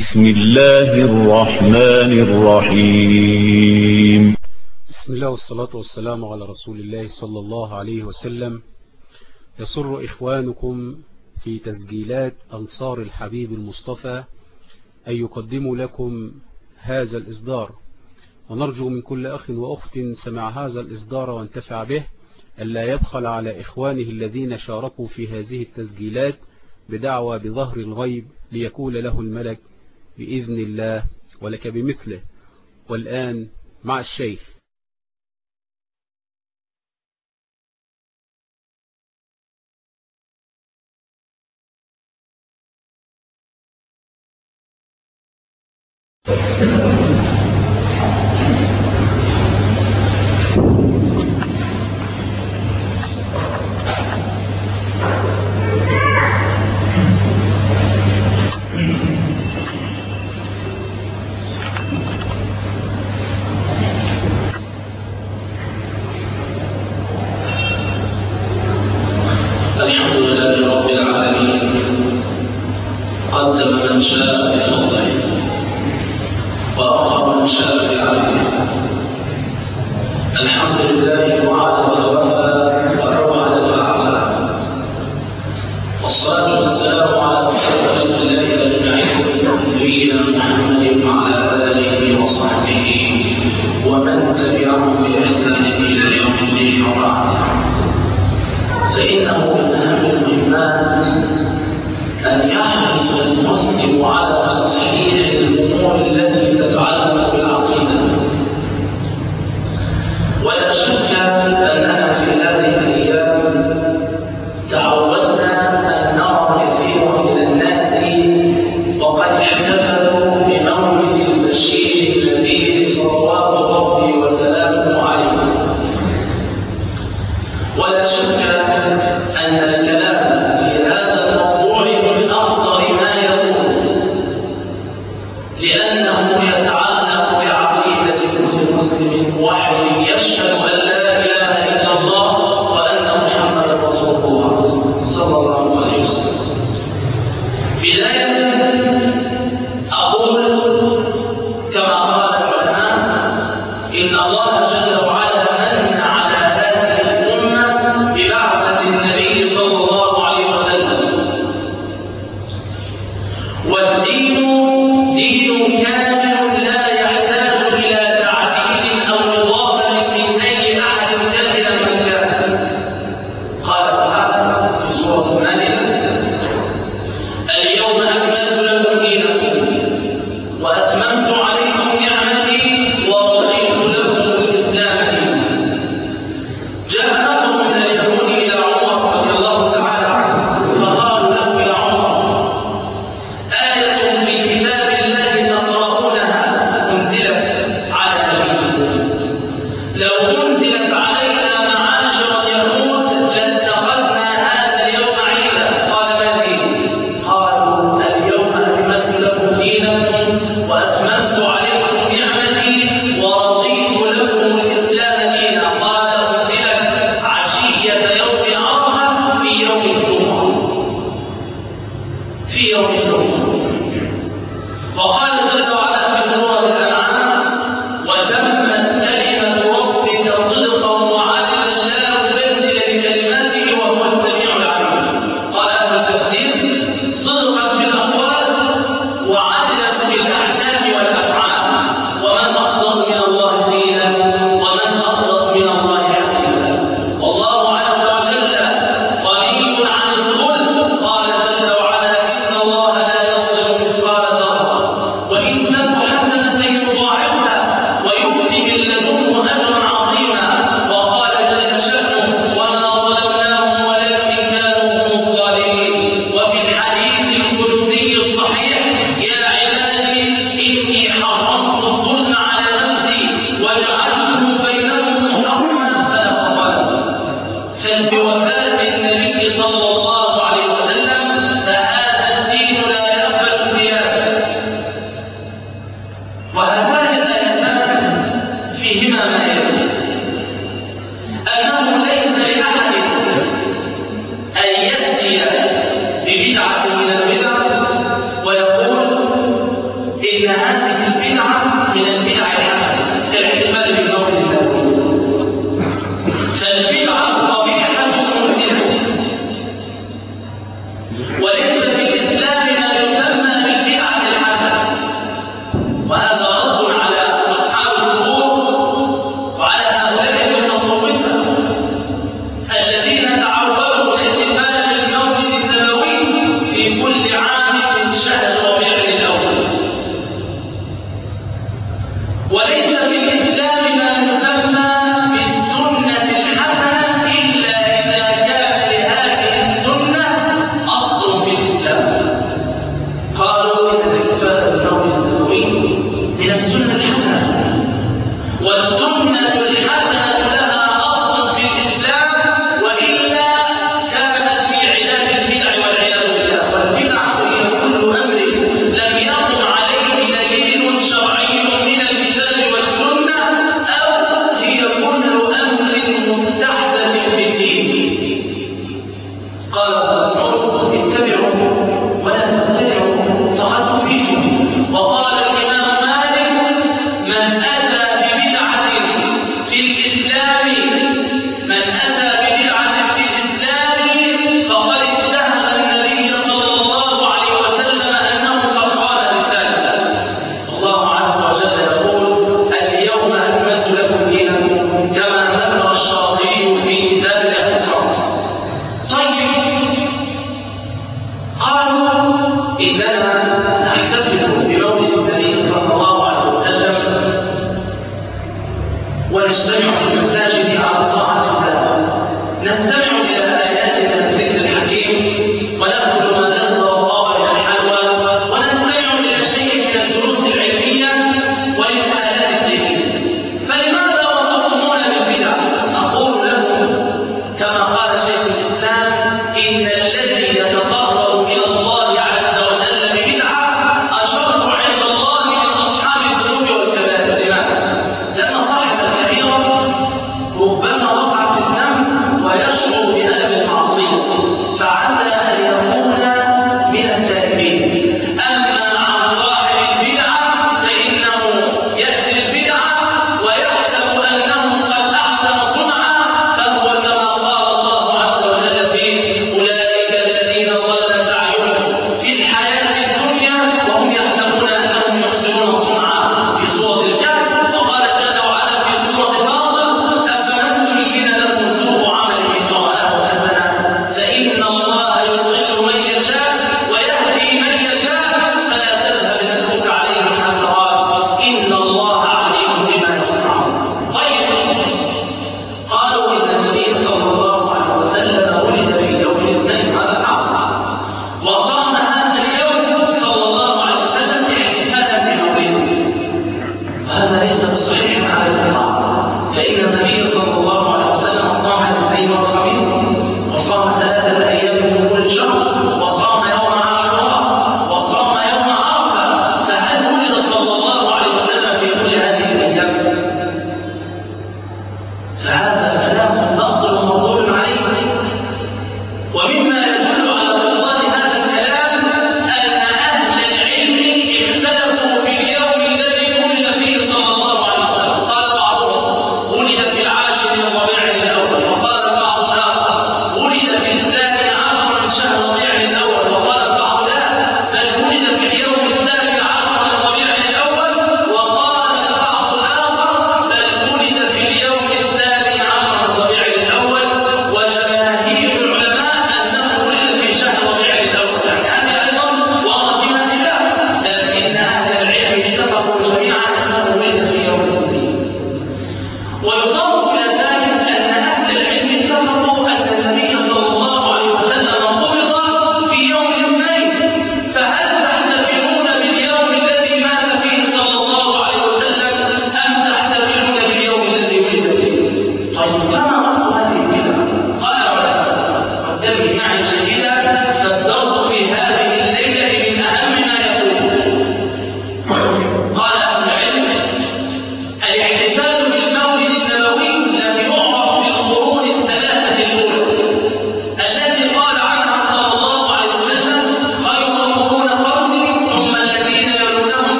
بسم الله الرحمن الرحيم. بسم الله والصلاة والسلام على رسول الله صلى الله عليه وسلم. يسر إخوانكم في تسجيلات أنصار الحبيب المصطفى أن يقدموا لكم هذا الإصدار، ونرجو من كل أخ وأخت سمع هذا الإصدار وانتفع به ألا يبخل على إخوانه الذين شاركوا في هذه التسجيلات بدعوى بظهر الغيب ليكون له الملك بإذن الله ولك بمثله. والآن مع الشيخ. الحمد لله رب العالمين، قدم من شاء بفضله وأخر من شاء بعدله. الحمد لله وعد فوفى وأوعد فعفى، والصلاة والسلام على خير خلق الله أجمعين نبينا محمد وعلى آله وصحبه ومن تبعهم بإحسان إلى يوم الدين. وبعد، فإنه من أهم المهمات أن يحرص المسلم على تصحيح الأمور التي تتعلق بالعقيدة. ولا شك أننا في هذه الأيام تعودنا أن نرى كثيرا من الناس وقد احتفلوا بمولد البشير النبي صلوات ربي وسلامه عليه. ولا شك أن الكلام في هذا الموضوع من أخطر ما يكون، لأنه يتعلق بعقيدة كل مسلم موحد يشهد أن لا إله إلا الله وأن محمدا رسول الله صلى الله عليه وسلم. بداية أقول كما قال العلماء إن الله جل وعلا من على هذه الأمة ببعثة النبي صلى الله عليه وسلم، والدين دين كامل لا يحتاج إلى تعديل أو إضافة من أي أحد كائنا من كان. قال تعالى في سورة المائدة: اليوم أكملت لكم دينكم وأتممت عليكم نعمتي ورضيت لكم الإسلام دينا. جاء نفر من اليهود إلى عمر رضي الله تعالى عنه فقالوا له: يا عمر، آية في كتاب الله تقرؤونها أنزلت على نبيكم، لو أنزلت علينا معاشر اليهود لاتخذنا هذا اليوم عيدا. قال: ما دين؟ قالوا: اليوم أكملت لكم دينكم وأتممت عليكم نعمتي ورضيت لكم الإسلام دينا. قال: أنزلت عشية يوم عرفة في يوم الجمعة. في يوم الجمعة. وقال جل وعلا في سورة الأنعام: وتمت كلمة ربك صدقا وعدلا لا مبدل لكلماته وهو السميع العليم. قال أهل التفسير: صدقا في الأقوال وعدلا في الأحكام والأفعال، ومن أصدق من الله قيلا ومن أصدق من الله حديثا. والله عز وجل غني عن الظلم. قال جل وعلا: إن الله لا يظلم مثقال ذرة وإن تك حسنة يضاعفها ويؤتي من لدنه أجرا عظيما. وقال جل شأنه: وما ظلمناهم ولكن كانوا هم الظالمين. وفي الحديث القدسي الصحيح: يا عبادي إن هذه البدعة من البدع الحسنة كالاحتفال بالمولد النبوي. فالبدعة قبيحة منزلة، وليس في الإسلام ما يسمى بالبدعة الحسنة، وهذا رد على أصحاب القبور وعلى هؤلاء المتصوفة الذين تعودوا الاحتفال بالمولد النبوي في كل عام من شهر ربيع الأول.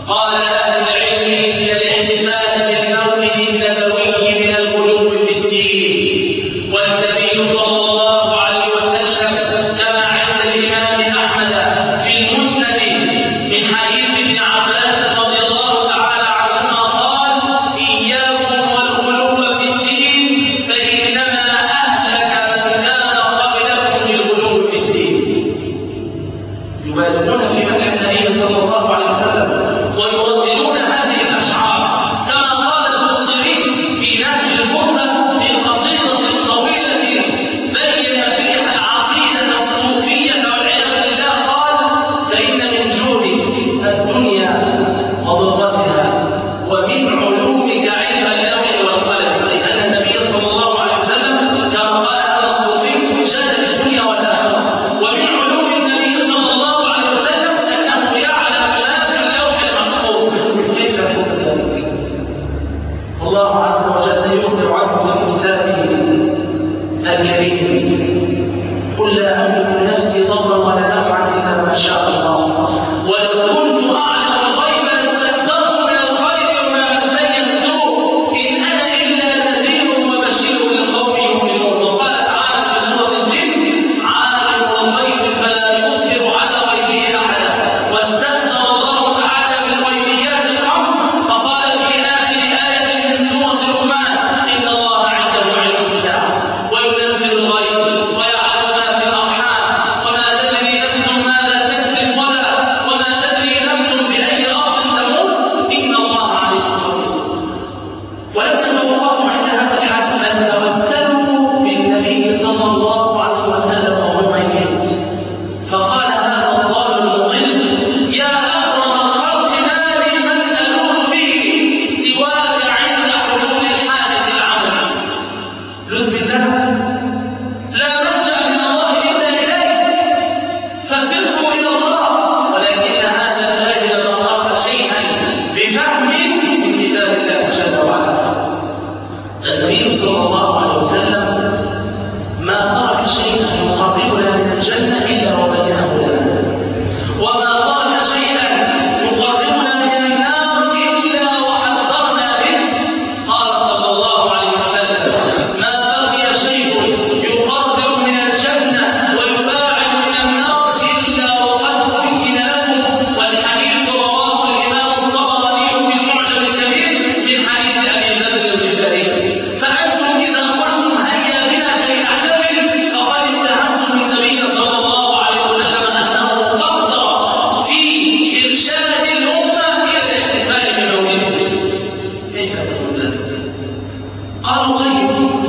قال أهل العلم إن الاحتفال بالمولد النبوي من الغلو في الدين، والنبي صلى الله عليه وسلم كما عند الإمام أحمد في المسند من حديث ابن عباس رضي الله تعالى عنهما قال: إياكم والغلو في الدين فإنما أهلك من كان قبلكم بالغلو في الدين. يبالغون في مدح النبي صلى الله عليه وسلم ويرددون هذه الأشعار كما قال البصري في نهج البرده في قصيدة طويلة بين فيها العقيدة الصوفية والعياذ بالله قال: فإن من جودك الدنيا وضرتها ومن علومك علم اللوح والقلم. أي أن النبي صلى الله عليه وسلم كما قال هذا الصوفي شهد الدنيا والآخرة، ومن علوم النبي صلى الله عليه وسلم أنه يعلم ما في اللوح المحفوظ. كيف يكون ذلك؟ الله عز وجل يخبر عنه في كتابه الكريم: قل لا أملك لنفسي ضرا ولا نفعا إلا ما شاء الله، ولو كنت أعلم الغيب لاستكثرت من الخير وما مسني السوء، إن أنا إلا نذير وبشير لقوم يؤمنون. وقال تعالى في سورة الجن: عالم الغيب فلا يظهر على غيبه أحدا. واستكثر الله تعالى بالغيبيات الخمس فقال في آخر آية من سورة لقمان: إن الله عنده علم الساعة وينزل الغيب ويعلم ما في الأرحام وما تدري نفس ماذا تكسب غدا وما تدري نفس بأي أرض تموت، إن الله عليم خبير. ولما توقفوا عند هذا الحد أن توسلوا بالنبي صلى الله عليه وسلم وهو ميت، فقال هذا الضال المضل: يا أكرم الخلق ما لي من ألوذ به سواك عند حلول الحادث العمل. لذ بالله، لا ملجأ من الله إلا إليه، ففروا إلى الله. ولكن هذا الجاهل ما ترك شيئا بفهم من كتاب الله جل وعلا. النبي صلى الله عليه وسلم ما ترك شيئا يقربنا من الجنة إلا وبينه لنا، وما ترك شيئا يقربنا من النار إلا وحذرنا به. قال صلى الله عليه وسلم: ما بقي شيء يقرب من الجنة ويباعد من النار إلا وقد بين لكم. والحديث رواه الإمام الطبراني في المعجم الكبير من حديث أبي ذر الغفاري. فأنتم إذا قلتم هيا بنا كي نحتفل فقد اتهمتم النبي صلى الله عليه وسلم أنه قصر في إرشاد الأمة إلى الاحتفال بمولده. كيف يكون ذلك؟ قالوا: طيب،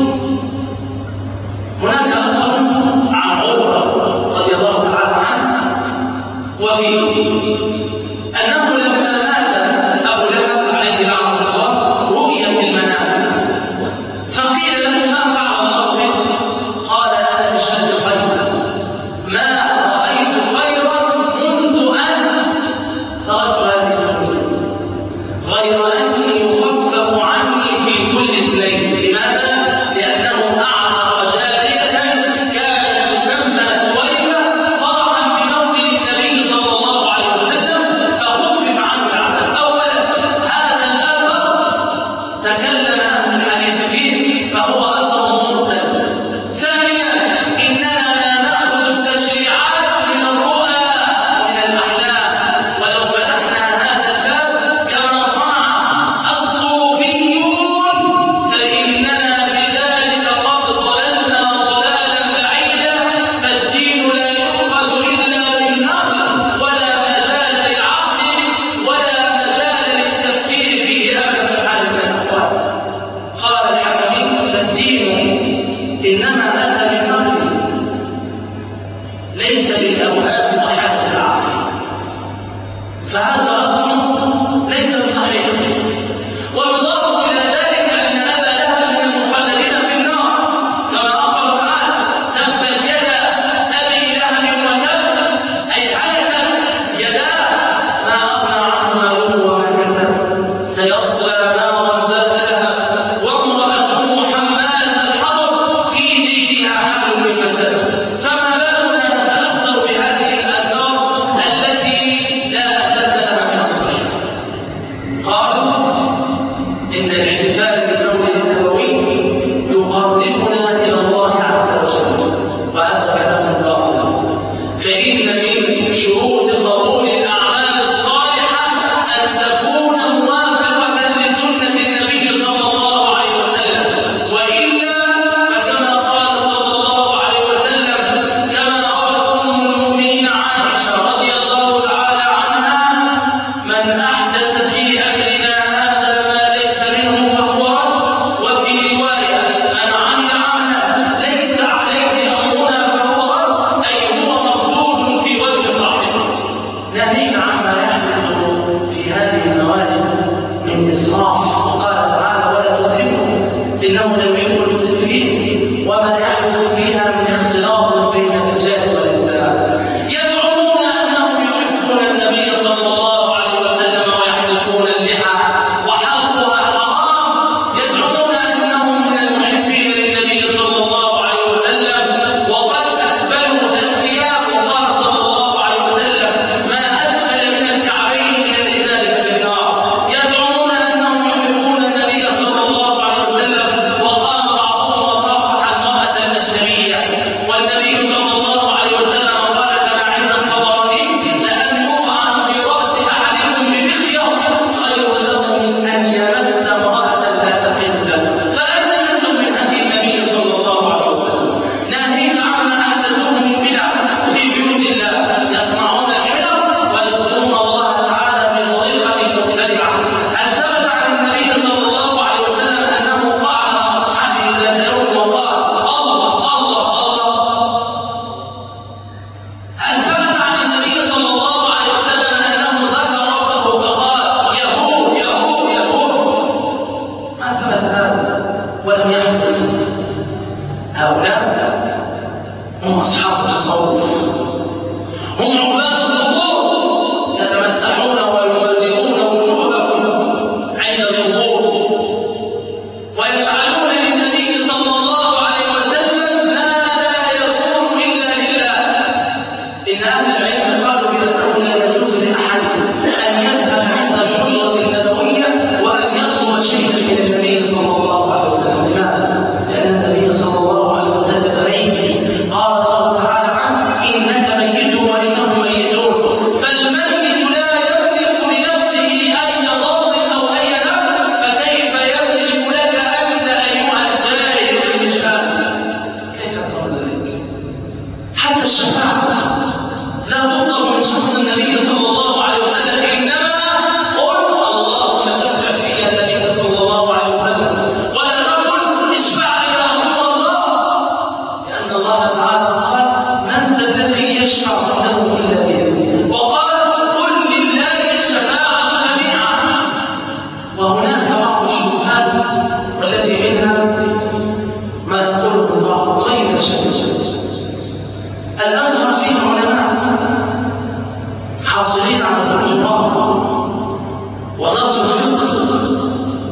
هناك أثر عن عروة رضي الله تعالى عنه وفيه أنه لما مات أبو لهب عليه لعنة الله رؤي في المنام، فقيل له: ما فعل الله بك؟ قال: أنا بشر خيرا، ما رأيت خيرا منذ أن تركت هذه الدنيا، غير أني يخفف عني في كل اثنين. لماذا؟ لأنه أعطى جارية كانت تسمى سويبة فرحا بمولد النبي صلى الله عليه وسلم فخفف عنه العذاب. أولا، هذا الأثر تكلم أهل الحديث فيه فهو أثر مرسل. ثانيا، إننا لا نأخذ التشريعات من الرؤى ومن الأحلام، ولو فتحنا هذا الباب كما صنع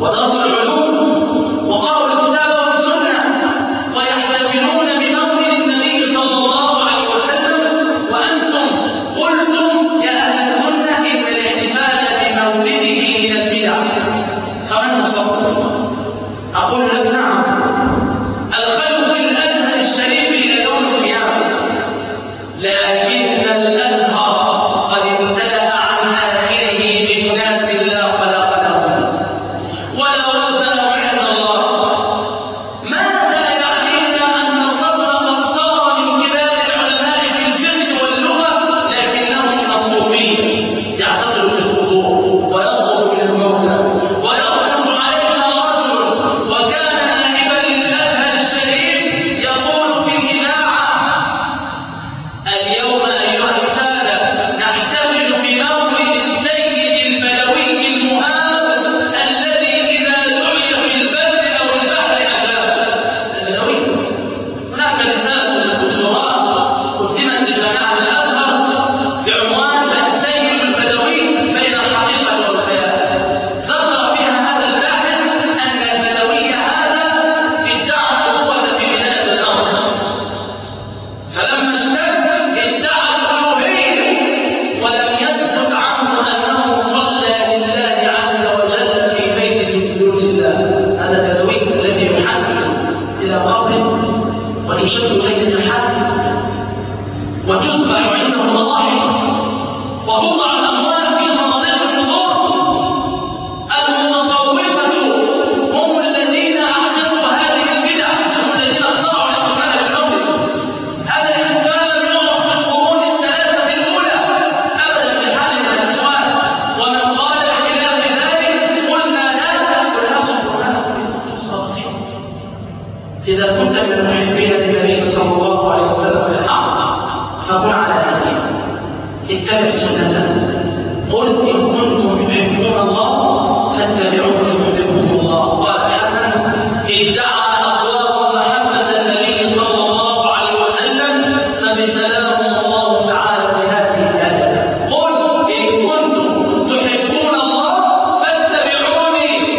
ودرسوا العلوم وقرأوا الكتاب والسنة ويحتفلون بمولد النبي صلى الله عليه وسلم، وأنتم قلتم يا أهل السنة إن الاحتفال بمولده من البدع، فمن نصبت؟ أقول لك نعم، الخير في الأزهر الشريف إلى يوم القيامة، لكن الأزهر قد امتلأ عن آخره بأناس لا خلاق لهم ولا وزن لهم عند الله. ماذا يعنينا أن الرجل قد صار من كبار العلماء في الفقه واللغة لكنهم نصوفين يعتقد في القبور ويطلب من الموتى ويخرج علينا رجل وكان نائبا للأزهر الشريف يقول في الإذاعة: اليوم أيها السادة نحتفل بمولد السيد البدوي المهاب الذي إذا دعي في البر أو البحر أجاب. البدوي هناك رسالة للدكتوراه قدمت لجامعة الأزهر بعنوان السيد البدوي بين الحقيقة والخيال، ذكر فيها هذا الباحث أن البدوي هذا ادعى القوة في بلاد الأرض، فلما اشتد ادعى الألوهية ولم يثبت عنه أنه صلى لله عز وجل في بيت من بيوت الله. هذا البدوي الذي يحدث إلى قبره وتشد زينة الحاكم وتذبح عنده المضاحك وتوضع الأموال في صناديق القبور. المتصوفة هم الذين أحدثوا هذه البدع، هم الذين اخترعوا الاحتفال بالمولد. هذا الاحتفال لم يعرف في القرون الثلاثة الأولى أبدا بحال من الأحوال، ومن قال بخلاف ذلك قلنا لا تأكل هذا القرآن صالحين. إذا كنت من المحبين للنبي صلى الله عليه وسلم بالحق فكن على هديه، اتبع سنته، قل إن كنتم تحبون الله فاتبعوني يحببكم الله. قال الحسن: ادعى أقوام محبة النبي صلى الله عليه وسلم فابتلاهم الله تعالى بهذه الآية: قل إن كنتم تحبون الله فاتبعوني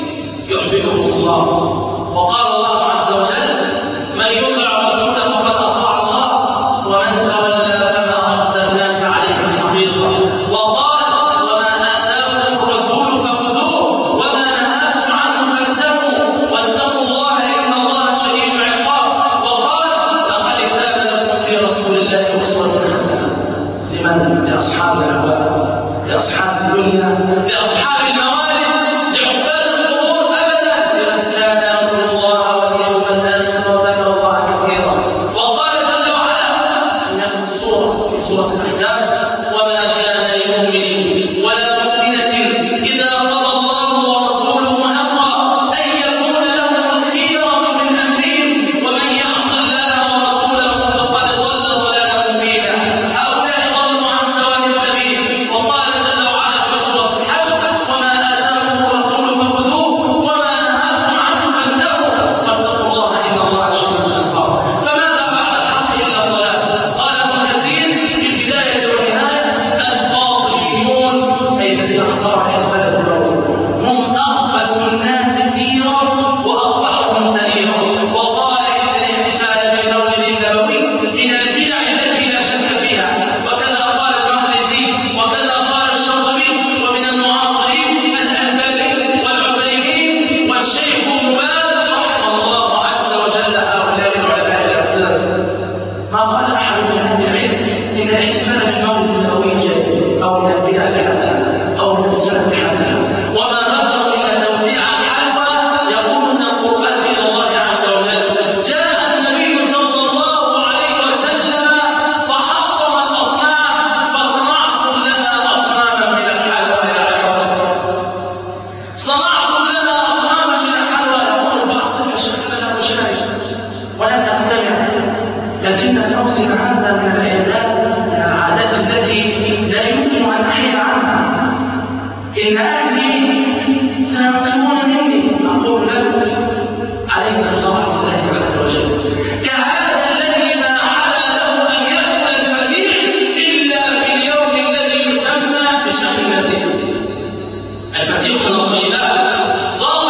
يحببكم الله. وقال الله عز وجل: من يطع الرسول فقد أطاع الله ومن تولى فما أرسلناك عليهم حفيظا. وقال: وما آتاكم الرسول فخذوه وما نهاكم عنه فانتهوا واتقوا الله إن الله شديد العقاب. وقال: لقد كان لكم في رسول الله أسوة حسنة. لمن؟ لأصحاب الأهواء، لأصحاب الدنيا، لأصحاب الموالد، لعباد القبور أبدا، لمن كان يرجو الله واليوم الآخر وذكر الله كثيرا. وقال جل وعلا في نفس السورة في سورة الأحزاب: وما كان لمؤمن ولا مؤمنة إذا قضى الله ورسوله أمرا أن يكون لهم الخيرة من أمرهم ومن يعص الله ورسوله فقد ضل ضلالا مبينا. هؤلاء ضلوا عن سواء السبيل. وقال جل وعلا في سورة الحشر: وما آتاكم الرسول فخذوه وما نهاكم عنه فانتهوا واتقوا الله إن الله شديد العقاب. فماذا بعد الحق إلا الضلال؟ قال ابن كثير في البداية والنهاية: الفاطميون أي الذين اخترعوا الاحتفال بالمولد هم أخبث الناس ديرا وأقبحهم سريرا. وقال إن الاحتفال بالمولد النبوي من البدع التي لا شك فيها. وكذا قال ابن أهل الدين وكذا قال الشرطبي ومن المعاصرين الألباني والعثيمين والشيخ مبارك رحمه الله عز وجل. هؤلاء العلماء الأفضل ما قال أحد من أهل العلم إن الاحتفال بالمولد النبوي جيد أو من البدع الحسنة أو من السنة الحسنة، وما نظر إلى توزيع الحلوى يقول من القربات إلى الله عز وجل. جاء النبي صلى الله عليه وسلم فحطم الأصنام فصنعتم لنا أصناما من الحلوى يا عباد الله، صنعتم لنا أصناما من الحلوى. يقول بعض فشكلنا وشاي ولا نستمع، لكن نوصل هذا من العادات التي لا يمكن أن نحيد عنها. إن أهلي سينقمون مني، أقول لك عليك بطاعة الله عز وجل. كهذا الذي لا حل له أن يأكل الفريح إلا في اليوم الذي يسمى بشهر الفريح. الفريح من الطيبات ضاق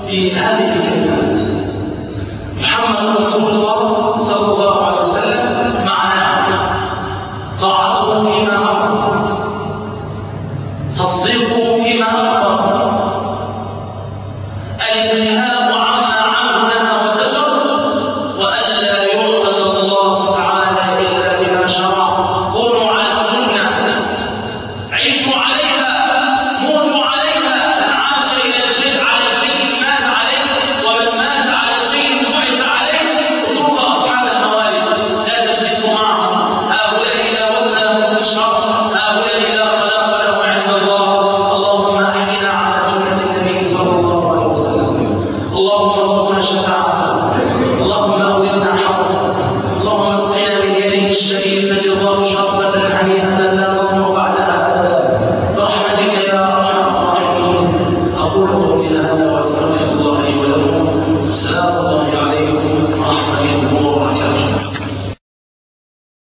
في هذه الكلمات. محمد رسول الله صلى الله عليه وسلم معناه طاعته فيما أمر، تصديقه فيما أخبر، الانتهاء